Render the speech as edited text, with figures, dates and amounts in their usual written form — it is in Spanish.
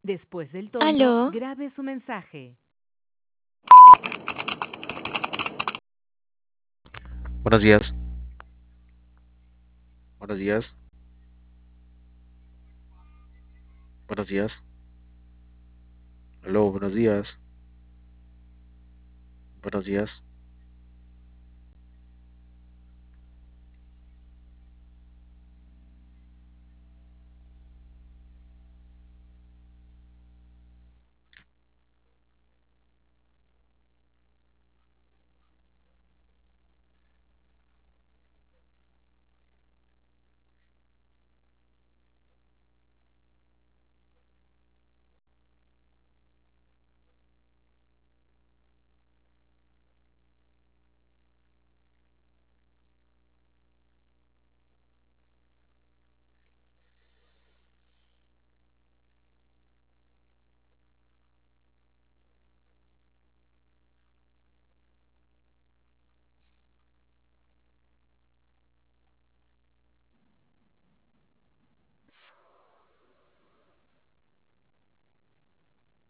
Después del tono, Aló, grabe su mensaje. Buenos días, buenos días, buenos días. Aló, buenos días, buenos días.